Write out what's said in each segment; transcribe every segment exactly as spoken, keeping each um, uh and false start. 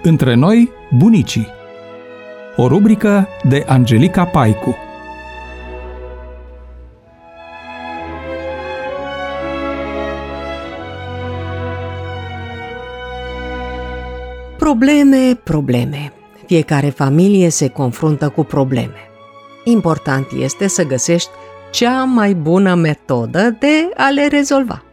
Între noi, bunicii. O rubrică de Angelica Paicu. Probleme, probleme. Fiecare familie se confruntă cu probleme. Important este să găsești cea mai bună metodă de a le rezolva.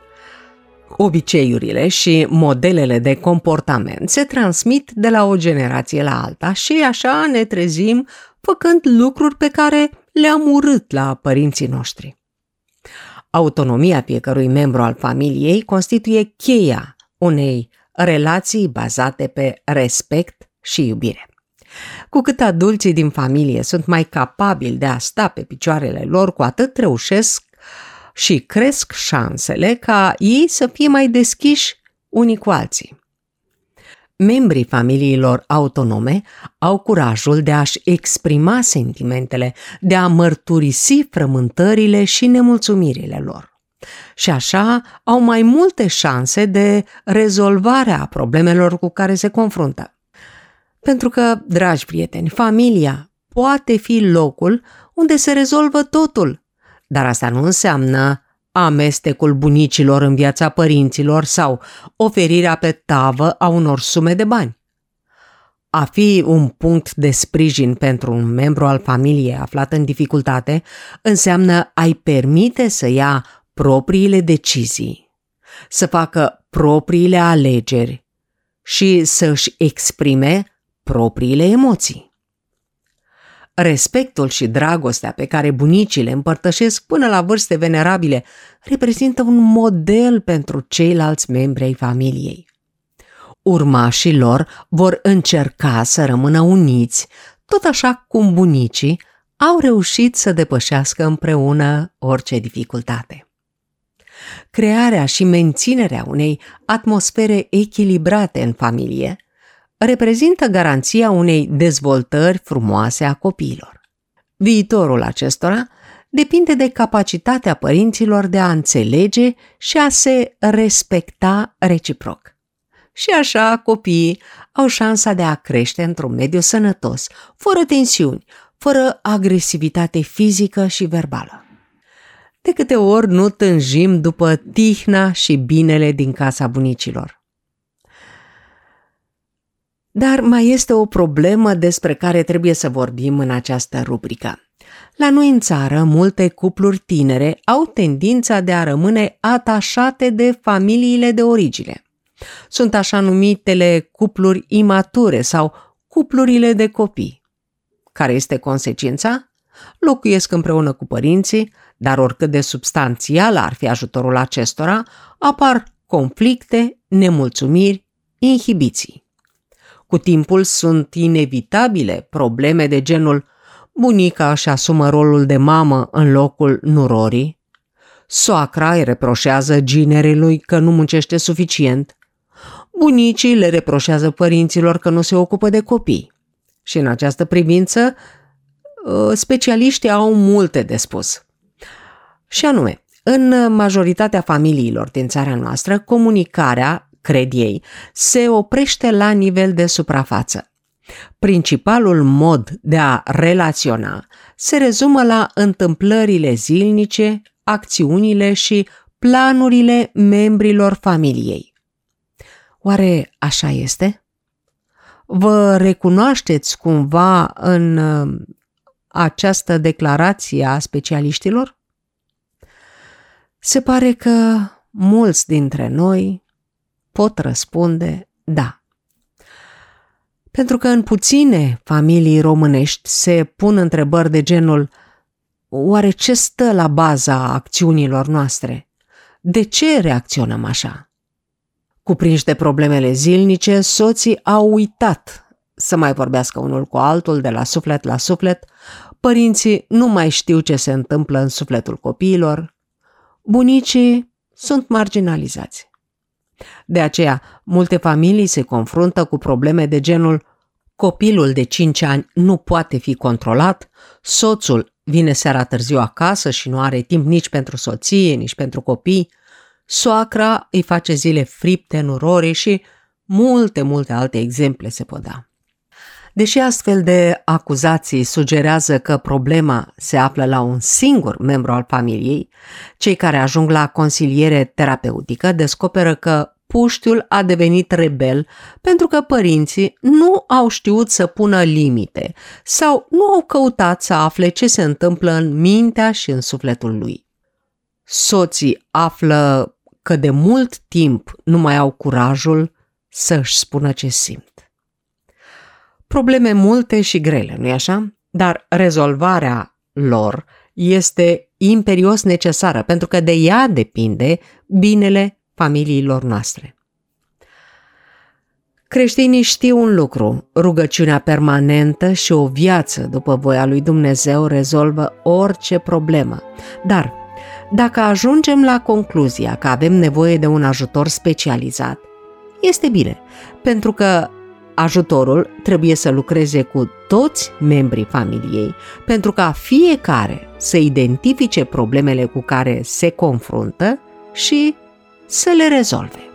Obiceiurile și modelele de comportament se transmit de la o generație la alta și așa ne trezim făcând lucruri pe care le-am urât la părinții noștri. Autonomia fiecărui membru al familiei constituie cheia unei relații bazate pe respect și iubire. Cu cât adulții din familie sunt mai capabili de a sta pe picioarele lor, cu atât reușesc și cresc șansele ca ei să fie mai deschiși unii cu alții. Membrii familiilor autonome au curajul de a-și exprima sentimentele, de a mărturisi frământările și nemulțumirile lor. Și așa au mai multe șanse de rezolvare a problemelor cu care se confruntă. Pentru că, dragi prieteni, familia poate fi locul unde se rezolvă totul, dar asta nu înseamnă amestecul bunicilor în viața părinților sau oferirea pe tavă a unor sume de bani. A fi un punct de sprijin pentru un membru al familiei aflat în dificultate înseamnă a-i permite să ia propriile decizii, să facă propriile alegeri și să își exprime propriile emoții. Respectul și dragostea pe care bunicii le împărtășesc până la vârste venerabile reprezintă un model pentru ceilalți membri ai familiei. Urmașii lor vor încerca să rămână uniți, tot așa cum bunicii au reușit să depășească împreună orice dificultate. Crearea și menținerea unei atmosfere echilibrate în familie reprezintă garanția unei dezvoltări frumoase a copiilor. Viitorul acestora depinde de capacitatea părinților de a înțelege și a se respecta reciproc. Și așa copiii au șansa de a crește într-un mediu sănătos, fără tensiuni, fără agresivitate fizică și verbală. De câte ori nu tânjim după tihna și binele din casa bunicilor. Dar mai este o problemă despre care trebuie să vorbim în această rubrică. La noi în țară, multe cupluri tinere au tendința de a rămâne atașate de familiile de origine. Sunt așa numitele cupluri imature sau cuplurile de copii. Care este consecința? Locuiesc împreună cu părinții, dar oricât de substanțial ar fi ajutorul acestora, apar conflicte, nemulțumiri, inhibiții. Cu timpul sunt inevitabile probleme de genul bunica își asumă rolul de mamă în locul nurorii, soacra îi reproșează ginerelui că nu muncește suficient, bunicii le reproșează părinților că nu se ocupă de copii. Și în această privință, specialiștii au multe de spus. Și anume, în majoritatea familiilor din țara noastră, comunicarea, cred ei, se oprește la nivel de suprafață. Principalul mod de a relaționa se rezumă la întâmplările zilnice, acțiunile și planurile membrilor familiei. Oare așa este? Vă recunoașteți cumva în această declarație a specialiștilor? Se pare că mulți dintre noi pot răspunde da. Pentru că în puține familii românești se pun întrebări de genul: oare ce stă la baza acțiunilor noastre? De ce reacționăm așa? Cuprinși de problemele zilnice, soții au uitat să mai vorbească unul cu altul de la suflet la suflet, părinții nu mai știu ce se întâmplă în sufletul copiilor, bunicii sunt marginalizați. De aceea, multe familii se confruntă cu probleme de genul: copilul de cinci ani nu poate fi controlat, soțul vine seara târziu acasă și nu are timp nici pentru soție, nici pentru copii, soacra îi face zile fripte nurorii și Multe, multe alte exemple se pot da. Deși astfel de acuzații sugerează că problema se află la un singur membru al familiei, cei care ajung la consiliere terapeutică descoperă că puștiul a devenit rebel pentru că părinții nu au știut să pună limite sau nu au căutat să afle ce se întâmplă în mintea și în sufletul lui. Soții află că de mult timp nu mai au curajul să își spună ce simt. Probleme multe și grele, nu-i așa? Dar rezolvarea lor este imperios necesară, pentru că de ea depinde binele familiilor noastre. Creștinii știu un lucru: rugăciunea permanentă și o viață după voia lui Dumnezeu rezolvă orice problemă. Dar dacă ajungem la concluzia că avem nevoie de un ajutor specializat, este bine, pentru că ajutorul trebuie să lucreze cu toți membrii familiei, pentru ca fiecare să identifice problemele cu care se confruntă și să le rezolve.